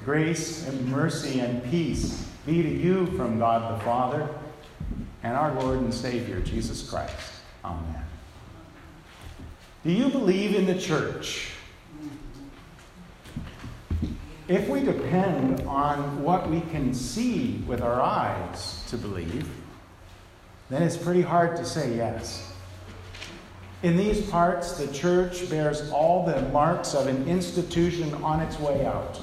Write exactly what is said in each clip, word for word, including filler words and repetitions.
Grace and mercy and peace be to you from God the Father and our Lord and Savior, Jesus Christ. Amen. Do you believe in the church? If we depend on what we can see with our eyes to believe, then it's pretty hard to say yes. In these parts, the church bears all the marks of an institution on its way out.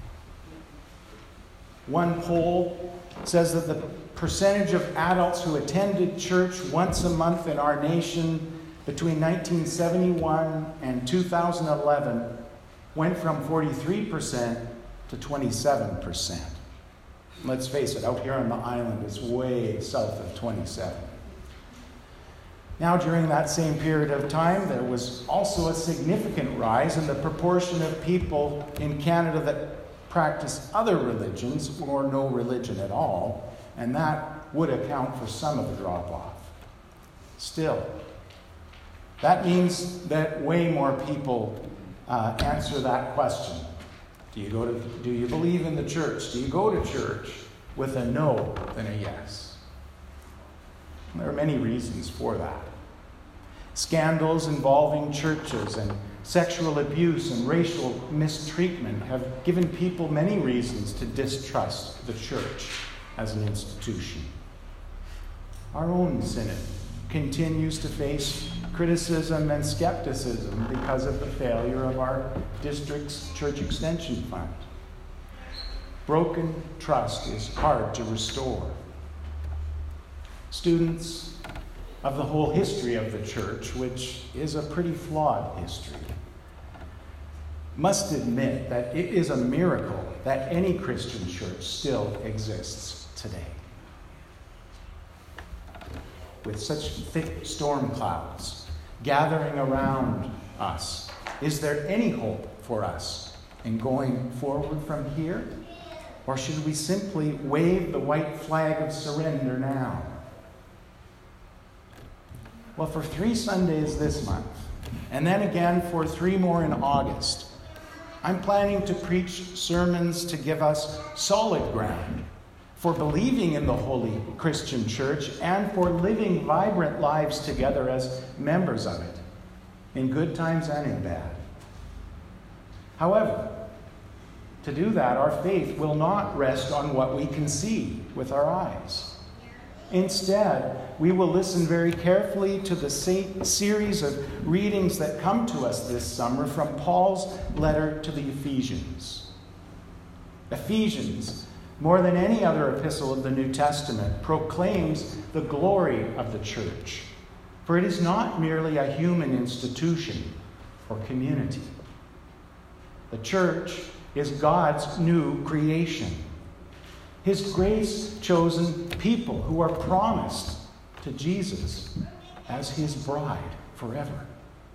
One poll says that the percentage of adults who attended church once a month in our nation between nineteen seventy-one and two thousand eleven went from forty-three percent to twenty-seven percent. Let's face it, out here on the island, it's way south of twenty-seven. Now, during that same period of time, there was also a significant rise in the proportion of people in Canada that practice other religions or no religion at all, and that would account for some of the drop-off. Still, that means that way more people uh, answer that question. Do you go to, do you believe in the church? Do you go to church? With a no than a yes. And there are many reasons for that. Scandals involving churches and sexual abuse and racial mistreatment have given people many reasons to distrust the church as an institution. Our own synod continues to face criticism and skepticism because of the failure of our district's church extension fund. Broken trust is hard to restore. Students of the whole history of the church, which is a pretty flawed history, must admit that it is a miracle that any Christian church still exists today. With such thick storm clouds gathering around us, is there any hope for us in going forward from here? Or should we simply wave the white flag of surrender now? Well, for three Sundays this month, and then again for three more in August, I'm planning to preach sermons to give us solid ground for believing in the Holy Christian Church and for living vibrant lives together as members of it, in good times and in bad. However, to do that, our faith will not rest on what we can see with our eyes. Instead, we will listen very carefully to the series of readings that come to us this summer from Paul's letter to the Ephesians. Ephesians, more than any other epistle of the New Testament, proclaims the glory of the church, for it is not merely a human institution or community. The church is God's new creation, His grace-chosen people who are promised to Jesus as His bride forever.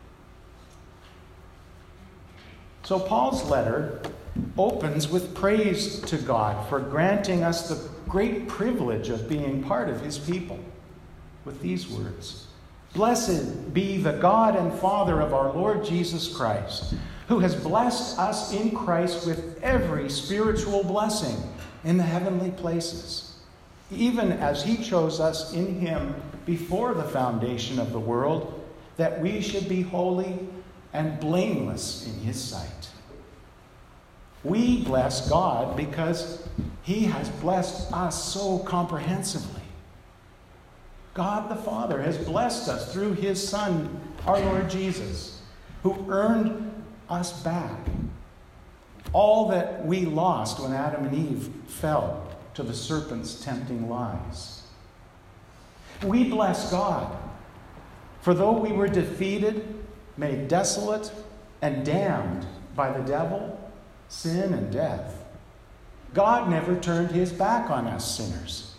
So Paul's letter opens with praise to God for granting us the great privilege of being part of His people with these words: "Blessed be the God and Father of our Lord Jesus Christ, who has blessed us in Christ with every spiritual blessing in the heavenly places, even as He chose us in Him before the foundation of the world, that we should be holy and blameless in His sight." We bless God because He has blessed us so comprehensively. God the Father has blessed us through His Son, our Lord Jesus, who earned us back all that we lost when Adam and Eve fell to the serpent's tempting lies. We bless God, for though we were defeated, made desolate, and damned by the devil, sin, and death, God never turned His back on us sinners.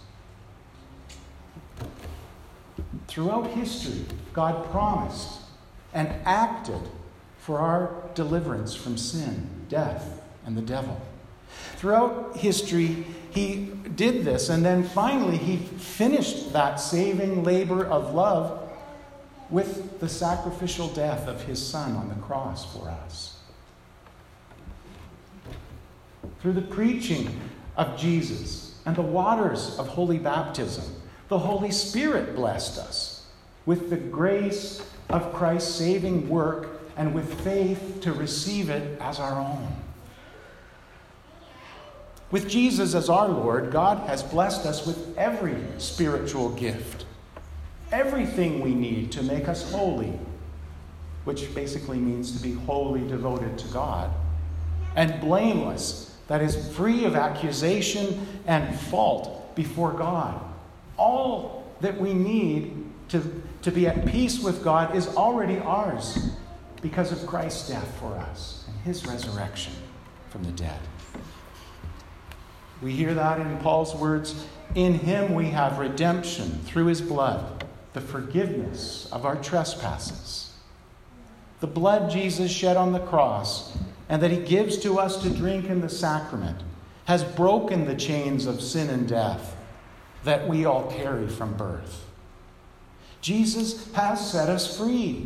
Throughout history, God promised and acted for our deliverance from sin, death, and the devil. Throughout history, He did this, and then finally He finished that saving labor of love with the sacrificial death of His Son on the cross for us. through the preaching of Jesus and the waters of holy baptism, the Holy Spirit blessed us with the grace of Christ's saving work and with faith to receive it as our own. With Jesus as our Lord, God has blessed us with every spiritual gift, everything we need to make us holy, which basically means to be wholly devoted to God, and blameless, that is, free of accusation and fault before God. All that we need to, to be at peace with God is already ours because of Christ's death for us and his resurrection from the dead. We hear that in Paul's words, "In him we have redemption through his blood, the forgiveness of our trespasses." The blood Jesus shed on the cross and that he gives to us to drink in the sacrament has broken the chains of sin and death that we all carry from birth. Jesus has set us free.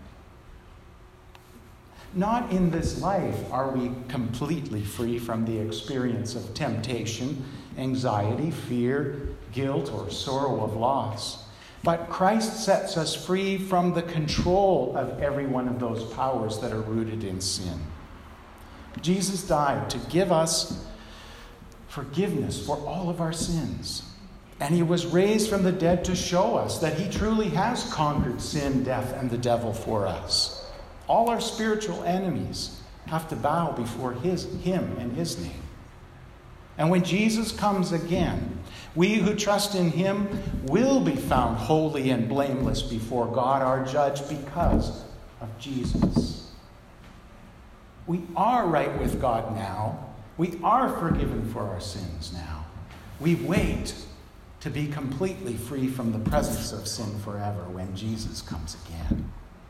Not in this life are we completely free from the experience of temptation, anxiety, fear, guilt, or sorrow of loss. But Christ sets us free from the control of every one of those powers that are rooted in sin. Jesus died to give us forgiveness for all of our sins. And he was raised from the dead to show us that he truly has conquered sin, death, and the devil for us. All our spiritual enemies have to bow before his, him and his name. And when Jesus comes again, we who trust in him will be found holy and blameless before God, our judge, because of Jesus. We are right with God now. We are forgiven for our sins now. We wait to be completely free from the presence of sin forever when Jesus comes again.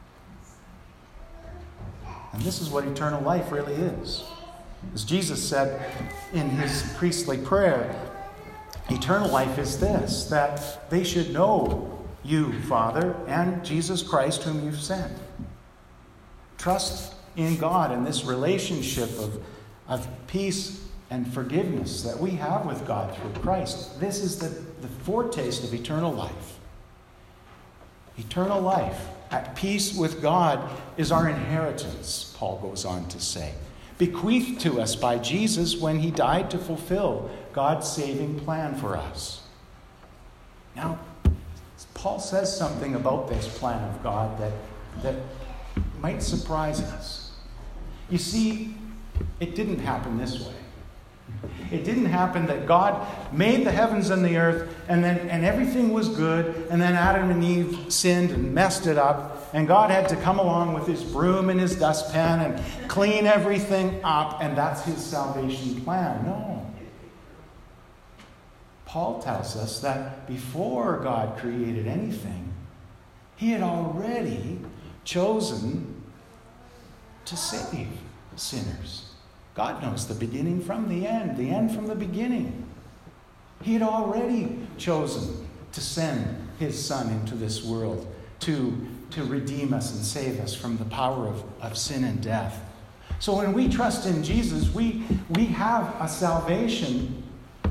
And this is what eternal life really is. As Jesus said in his priestly prayer, eternal life is this, that they should know you, Father, and Jesus Christ whom you've sent. Trust in God and this relationship of, of peace and forgiveness that we have with God through Christ. This is the, the foretaste of eternal life. Eternal life at peace with God is our inheritance, Paul goes on to say, bequeathed to us by Jesus when he died to fulfill God's saving plan for us. Now, Paul says something about this plan of God that, that might surprise us. You see, it didn't happen this way. It didn't happen that God made the heavens and the earth and then and everything was good, and then Adam and Eve sinned and messed it up, and God had to come along with his broom and his dustpan and clean everything up, and that's his salvation plan. No. Paul tells us that before God created anything, he had already chosen to save sinners. God knows the beginning from the end, the end from the beginning. He had already chosen to send his Son into this world to, to redeem us and save us from the power of, of sin and death. So when we trust in Jesus, we, we have a salvation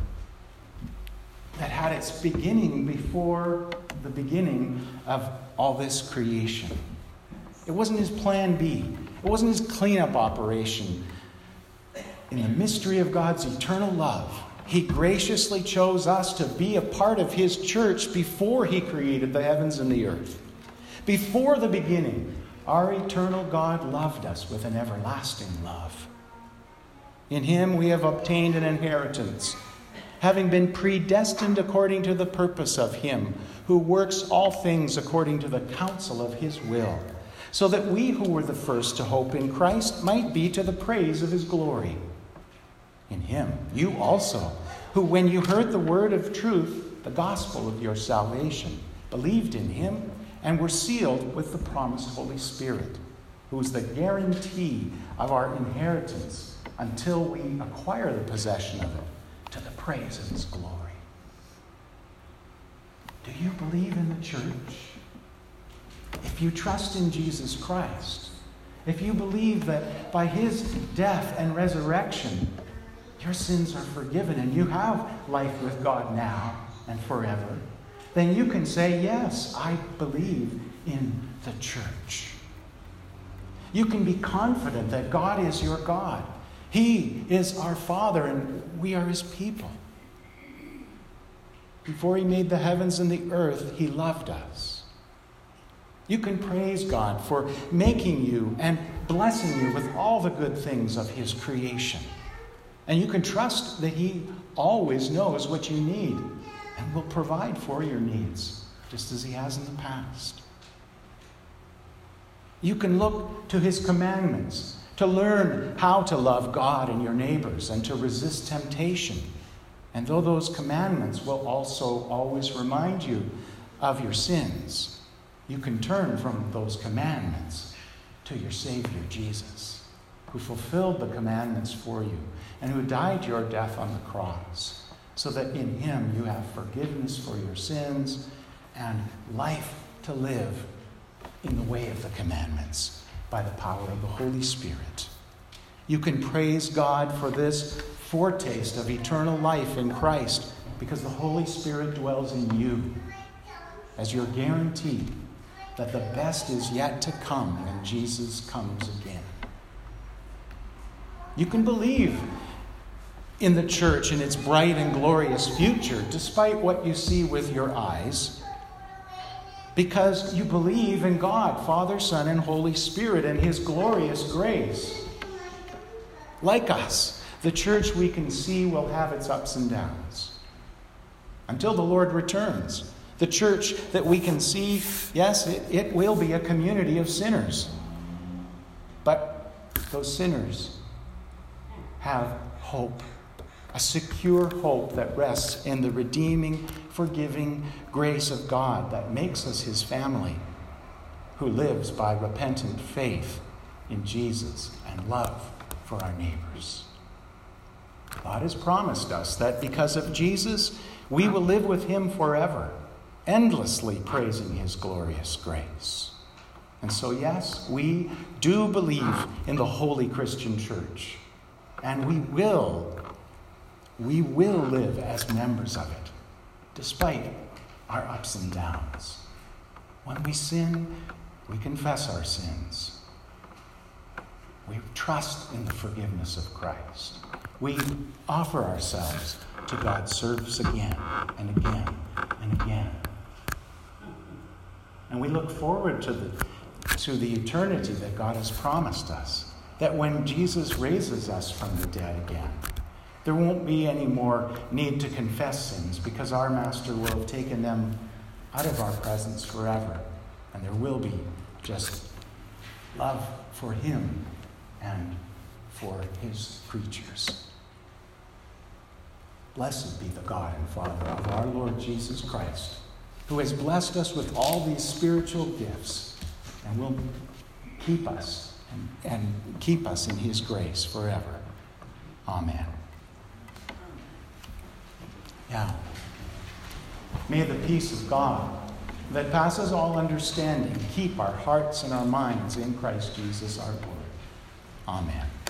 that had its beginning before the beginning of all this creation. It wasn't his plan B. It wasn't his cleanup operation. In the mystery of God's eternal love, he graciously chose us to be a part of his church before he created the heavens and the earth. Before the beginning, our eternal God loved us with an everlasting love. In him we have obtained an inheritance, having been predestined according to the purpose of him who works all things according to the counsel of his will, so that we who were the first to hope in Christ might be to the praise of his glory. In him, you also, who when you heard the word of truth, the gospel of your salvation, believed in him and were sealed with the promised Holy Spirit, who is the guarantee of our inheritance until we acquire the possession of it to the praise of his glory. Do you believe in the church? If you trust in Jesus Christ, if you believe that by his death and resurrection, your sins are forgiven and you have life with God now and forever, then you can say, yes, I believe in the church. You can be confident that God is your God. He is our Father and we are his people. Before he made the heavens and the earth, he loved us. You can praise God for making you and blessing you with all the good things of his creation. And you can trust that he always knows what you need and will provide for your needs, just as he has in the past. You can look to his commandments to learn how to love God and your neighbors and to resist temptation. And though those commandments will also always remind you of your sins, you can turn from those commandments to your Savior, Jesus, who fulfilled the commandments for you and who died your death on the cross, so that in him you have forgiveness for your sins and life to live in the way of the commandments by the power of the Holy Spirit. You can praise God for this foretaste of eternal life in Christ because the Holy Spirit dwells in you as your guarantee that the best is yet to come when Jesus comes again. You can believe in the church and its bright and glorious future despite what you see with your eyes, because you believe in God, Father, Son, and Holy Spirit and his glorious grace. Like us, the church we can see will have its ups and downs until the Lord returns. The church that we can see, yes, it, it will be a community of sinners. But those sinners have hope, a secure hope that rests in the redeeming, forgiving grace of God that makes us his family, who lives by repentant faith in Jesus and love for our neighbors. God has promised us that because of Jesus, we will live with him forever, endlessly praising his glorious grace. And so, yes, we do believe in the holy Christian church, and we will, we will live as members of it, despite our ups and downs. When we sin, we confess our sins. We trust in the forgiveness of Christ. We offer ourselves to God's service again and again and again. And we look forward to the, to the eternity that God has promised us, that when Jesus raises us from the dead again, there won't be any more need to confess sins because our Master will have taken them out of our presence forever. And there will be just love for him and for his creatures. Blessed be the God and Father of our Lord Jesus Christ, who has blessed us with all these spiritual gifts and will keep us and, and keep us in his grace forever. Amen. Yeah. May the peace of God that passes all understanding keep our hearts and our minds in Christ Jesus our Lord. Amen.